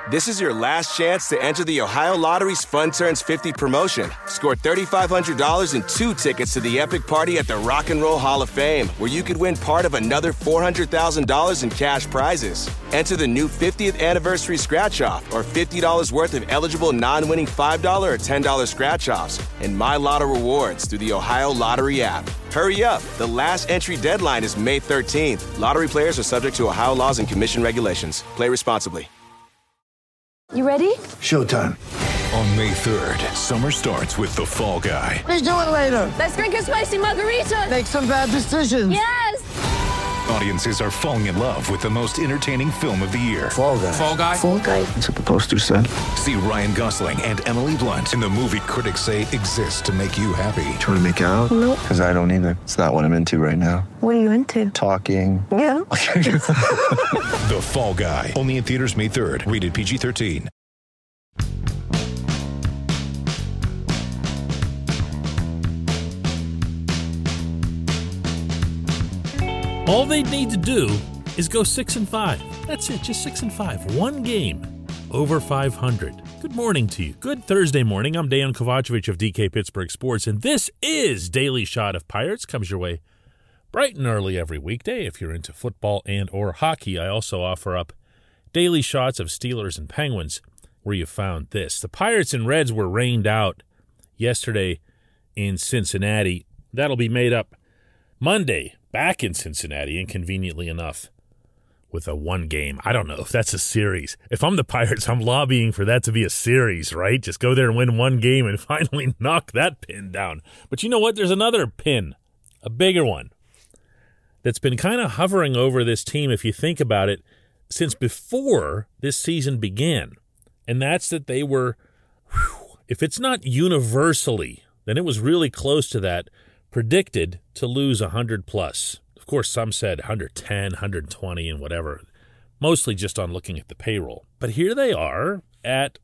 This is your last chance to enter the Ohio Lottery's Fun Turns 50 promotion. Score $3,500 and 2 tickets to the epic party at the Rock and Roll Hall of Fame, where you could win part of another $400,000 in cash prizes. Enter the new 50th anniversary scratch-off or $50 worth of eligible non-winning $5 or $10 scratch-offs and My Lotto rewards through the Ohio Lottery app. Hurry up. The last entry deadline is May 13th. Lottery players are subject to Ohio laws and commission regulations. Play responsibly. You ready? Showtime. On May 3rd, summer starts with The Fall Guy. Let's do it later. Let's drink a spicy margarita. Make some bad decisions. Yes! Audiences are falling in love with the most entertaining film of the year. Fall Guy. Fall Guy? Fall Guy. That's what the poster said. See Ryan Gosling and Emily Blunt in the movie critics say exists to make you happy. Trying to make it out? Nope. Because I don't either. It's not what I'm into right now. What are you into? Talking. Yeah. The Fall Guy. Only in theaters May 3rd. Rated PG-13. All they need to do is go 6-5. That's it, just 6-5. One game over 500. Good morning to you. Good Thursday morning. I'm Dejan Kovacevic of DK Pittsburgh Sports, and this is Daily Shot of Pirates. Comes your way bright and early every weekday if you're into football and or hockey. I also offer up daily shots of Steelers and Penguins where you found this. The Pirates and Reds were rained out yesterday in Cincinnati. That'll be made up Monday back in Cincinnati, inconveniently enough, with a one game. I don't know if that's a series. If I'm the Pirates, I'm lobbying for that to be a series, right? Just go there and win one game and finally knock that pin down. But you know what? There's another pin, a bigger one, that's been kind of hovering over this team, if you think about it, since before this season began. And that's that they were, if it's not universally, then it was really close to that, predicted to lose 100 plus. Of course, some said 110, 120, and whatever, mostly just on looking at the payroll. But here they are at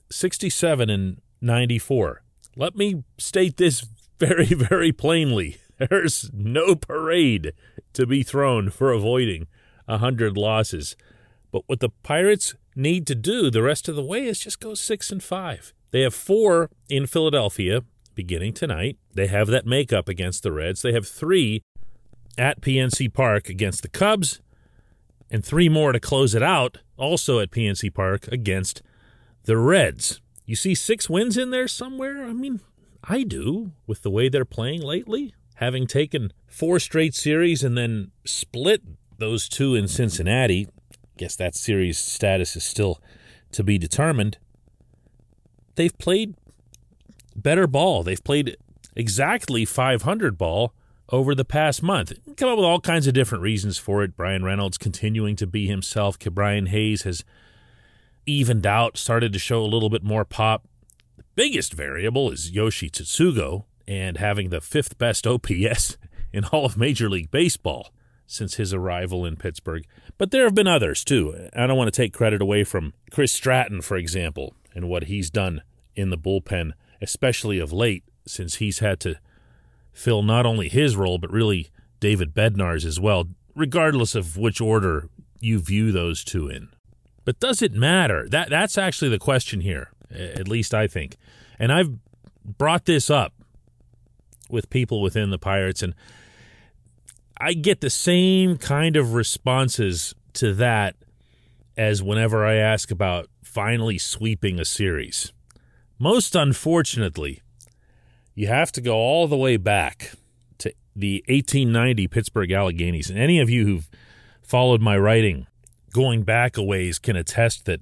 67-94. Let me state this very, very plainly. There's no parade to be thrown for avoiding 100 losses. But what the Pirates need to do the rest of the way is just go 6-5. They have 4 in Philadelphia beginning tonight. They have that makeup against the Reds. They have 3 at PNC Park against the Cubs, and 3 more to close it out, also at PNC Park against the Reds. You see 6 wins in there somewhere? I mean, I do, with the way they're playing lately. Having taken 4 straight series and then split those 2 in Cincinnati, I guess that series status is still to be determined. They've played better ball. They've played exactly 500 ball over the past month. Come up with all kinds of different reasons for it. Brian Reynolds continuing to be himself. Brian Hayes has evened out, started to show a little bit more pop. The biggest variable is Yoshi Tsutsugo and having the 5th best OPS in all of Major League Baseball since his arrival in Pittsburgh. But there have been others, too. I don't want to take credit away from Chris Stratton, for example, and what he's done in the bullpen, especially of late, since he's had to fill not only his role, but really David Bednar's as well, regardless of which order you view those 2 in. But does it matter? That's actually the question here, at least I think. And I've brought this up with people within the Pirates, and I get the same kind of responses to that as whenever I ask about finally sweeping a series. Most unfortunately, you have to go all the way back to the 1890 Pittsburgh Alleghenies. And any of you who've followed my writing going back a ways can attest that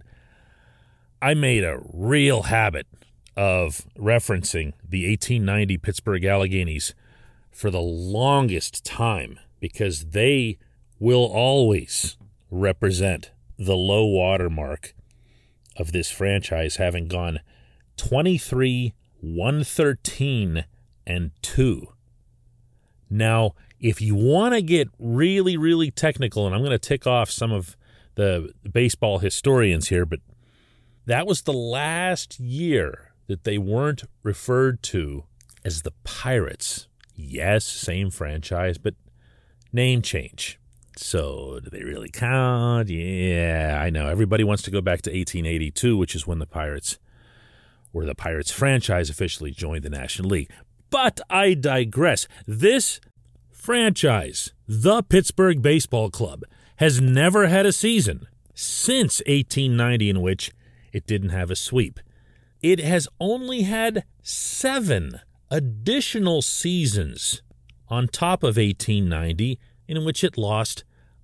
I made a real habit of referencing the 1890 Pittsburgh Alleghenies for the longest time because they will always represent the low water mark of this franchise, having gone 23-113-2. Now, if you want to get really, really technical, and I'm going to tick off some of the baseball historians here, but that was the last year that they weren't referred to as the Pirates. Yes, same franchise, but name change. So do they really count? Yeah, I know. Everybody wants to go back to 1882, which is when the Pirates franchise officially joined the National League. But I digress. This franchise, the Pittsburgh Baseball Club, has never had a season since 1890 in which it didn't have a sweep. It has only had 7 additional seasons on top of 1890 in which it lost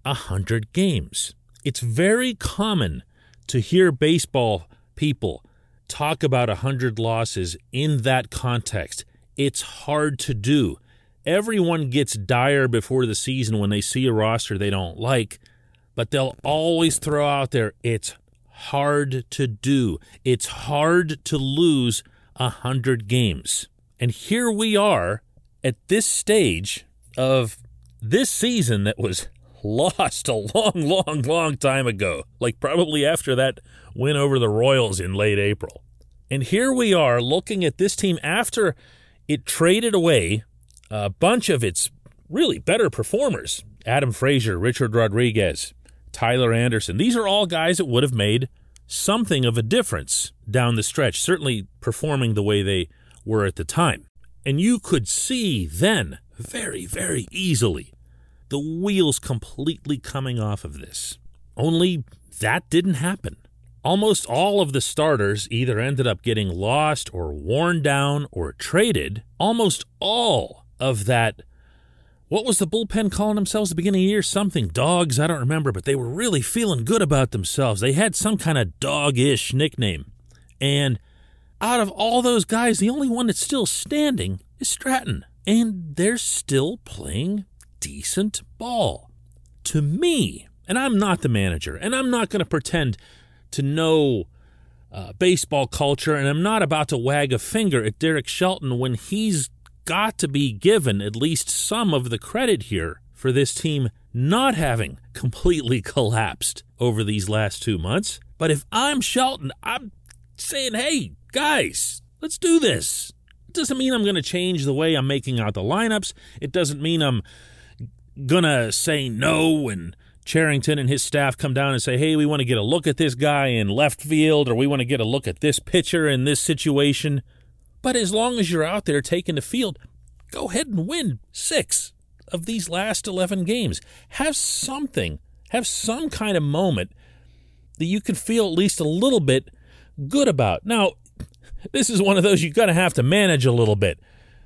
100 games. It's very common to hear baseball people talk about 100 losses in that context. It's hard to do. Everyone gets dire before the season when they see a roster they don't like, but they'll always throw out there, it's hard to do. It's hard to lose 100 games. And here we are at this stage of this season that was lost a long time ago, like probably after that win over the Royals in late April. And here we are looking at this team after it traded away a bunch of its really better performers. Adam Frazier, Richard Rodriguez, Tyler Anderson. These are all guys that would have made something of a difference down the stretch, certainly performing the way they were at the time. And you could see then, very, very easily, the wheels completely coming off of this. Only that didn't happen. Almost all of the starters either ended up getting lost or worn down or traded. Almost all of that, what was the bullpen calling themselves at the beginning of the year? Something dogs, I don't remember, but they were really feeling good about themselves. They had some kind of dog-ish nickname. And out of all those guys, the only one that's still standing is Stratton. And they're still playing decent ball. To me, and I'm not the manager, and I'm not going to pretend to know baseball culture, and I'm not about to wag a finger at Derek Shelton when he's got to be given at least some of the credit here for this team not having completely collapsed over these last 2 months. But if I'm Shelton, I'm saying, hey, guys, let's do this. It doesn't mean I'm going to change the way I'm making out the lineups. It doesn't mean I'm going to say no when Cherington and his staff come down and say, hey, we want to get a look at this guy in left field, or we want to get a look at this pitcher in this situation. But as long as you're out there taking the field, go ahead and win 6 of these last 11 games. Have something, have some kind of moment that you can feel at least a little bit good about. Now, this is one of those you're going to have to manage a little bit.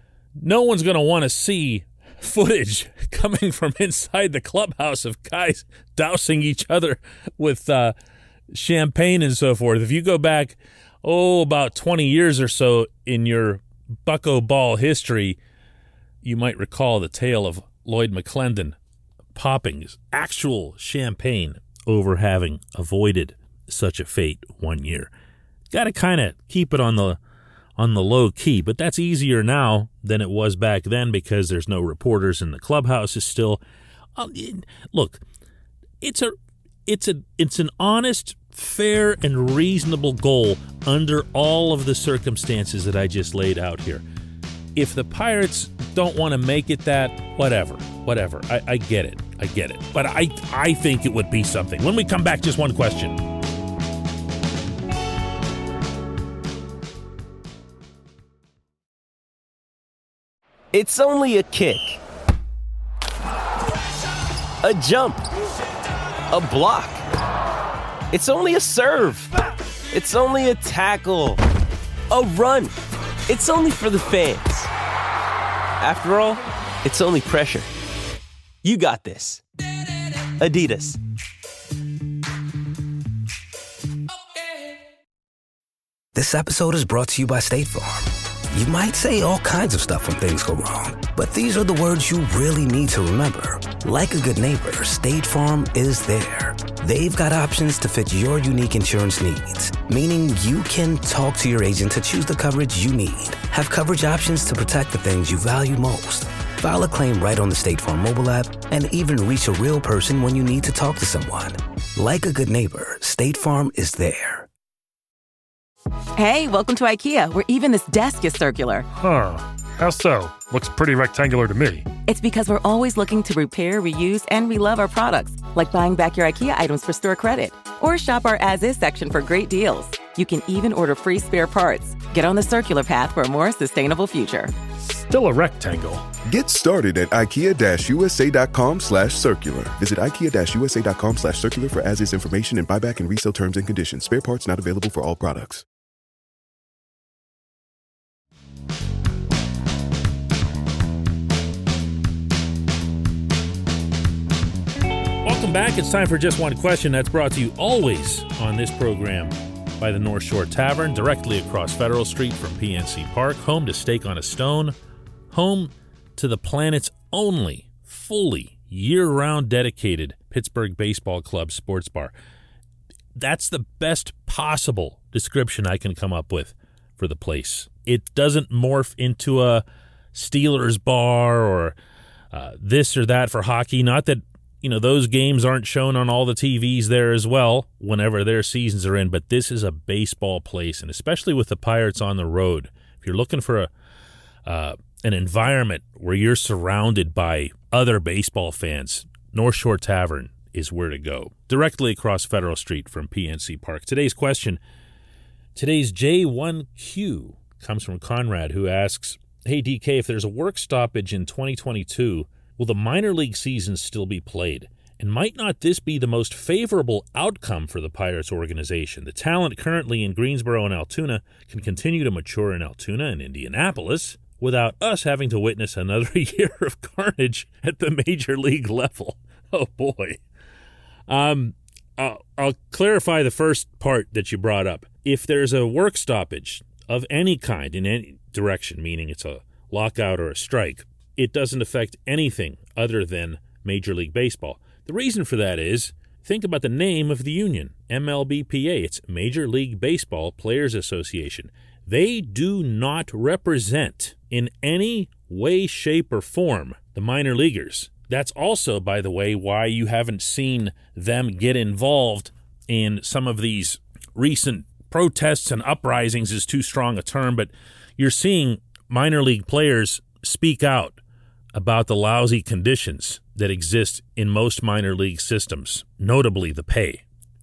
No one's going to want to see footage coming from inside the clubhouse of guys dousing each other with champagne and so forth. If you go back, about 20 years or so in your Bucko Ball history, you might recall the tale of Lloyd McClendon popping his actual champagne over having avoided such a fate one year. Got to kind of keep it on the low key, but that's easier now than it was back then because there's no reporters in the clubhouses still. Look, it's an honest, fair, and reasonable goal under all of the circumstances that I just laid out here. If the Pirates don't want to make it that, whatever. I get it. But I think it would be something. When we come back, just one question. It's only a kick, a jump, a block. It's only a serve. It's only a tackle, a run. It's only for the fans. After all, it's only pressure. You got this. Adidas. This episode is brought to you by State Farm. You might say all kinds of stuff when things go wrong, but these are the words you really need to remember. Like a good neighbor, State Farm is there. They've got options to fit your unique insurance needs, meaning you can talk to your agent to choose the coverage you need, have coverage options to protect the things you value most, file a claim right on the State Farm mobile app, and even reach a real person when you need to talk to someone. Like a good neighbor, State Farm is there. Hey, welcome to IKEA, where even this desk is circular. Huh. How so? Looks pretty rectangular to me. It's because we're always looking to repair, reuse, and relove our products, like buying back your IKEA items for store credit. Or shop our as-is section for great deals. You can even order free spare parts. Get on the circular path for a more sustainable future. Still a rectangle. Get started at IKEA-USA.com/circular. Visit IKEA-USA.com/circular for as-is information and buyback and resale terms and conditions. Spare parts not available for all products. Welcome back. It's time for Just One Question. That's brought to you always on this program by the North Shore Tavern, directly across Federal Street from PNC Park, home to Steak on a Stone, home to the planet's only fully year-round dedicated Pittsburgh Baseball Club sports bar. That's the best possible description I can come up with for the place. It doesn't morph into a Steelers bar or this or that for hockey. Not that, those games aren't shown on all the TVs there as well whenever their seasons are in, but this is a baseball place, and especially with the Pirates on the road, if you're looking for an environment where you're surrounded by other baseball fans, North Shore Tavern is where to go, directly across Federal Street from PNC Park. Today's question, today's J1Q, comes from Conrad, who asks, hey, DK, if there's a work stoppage in 2022, will the minor league season still be played? And might not this be the most favorable outcome for the Pirates organization? The talent currently in Greensboro and Altoona can continue to mature in Altoona and Indianapolis without us having to witness another year of carnage at the major league level. Oh, boy. I'll clarify the first part that you brought up. If there's a work stoppage of any kind in any direction, meaning it's a lockout or a strike, it doesn't affect anything other than Major League Baseball. The reason for that is, think about the name of the union, MLBPA. It's Major League Baseball Players Association. They do not represent in any way, shape, or form the minor leaguers. That's also, by the way, why you haven't seen them get involved in some of these recent protests and uprisings is too strong a term, but you're seeing minor league players speak out about the lousy conditions that exist in most minor league systems, notably the pay.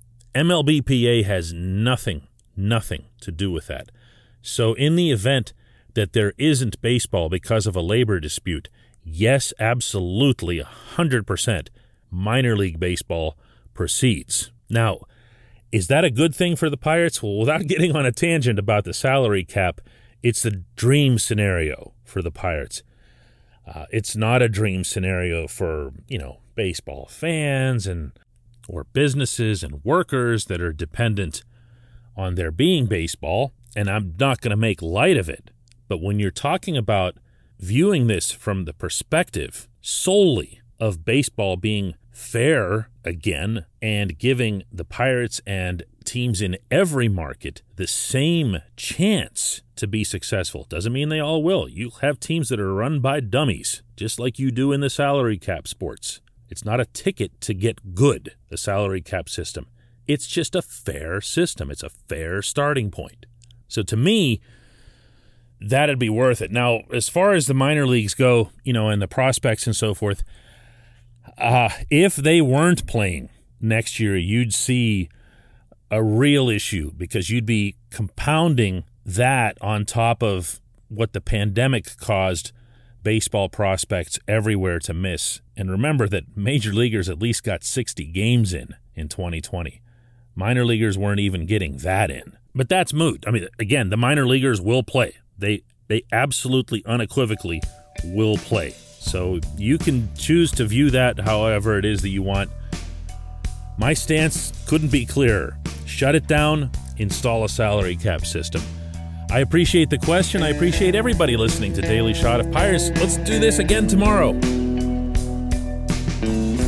MLBPA has nothing to do with that. So in the event that there isn't baseball because of a labor dispute, yes, absolutely, 100%, minor league baseball proceeds. Now, is that a good thing for the Pirates? Well, without getting on a tangent about the salary cap, it's the dream scenario for the Pirates. It's not a dream scenario for, baseball fans or businesses and workers that are dependent on there being baseball, and I'm not going to make light of it. But when you're talking about viewing this from the perspective solely of baseball being fair again and giving the Pirates and teams in every market the same chance to be successful. Doesn't mean they all will. You'll have teams that are run by dummies, just like you do in the salary cap sports. It's not a ticket to get good, the salary cap system. It's just a fair system. It's a fair starting point. So to me, that'd be worth it. Now, as far as the minor leagues go, and the prospects and so forth, if they weren't playing next year, you'd see a real issue because you'd be compounding that on top of what the pandemic caused baseball prospects everywhere to miss. And remember that major leaguers at least got 60 games in 2020. Minor leaguers weren't even getting that in. But that's moot. I mean, again, the minor leaguers will play. They absolutely unequivocally will play. So you can choose to view that however it is that you want. My stance couldn't be clearer. Shut it down, install a salary cap system. I appreciate the question. I appreciate everybody listening to Daily Shot of Pirates. Let's do this again tomorrow.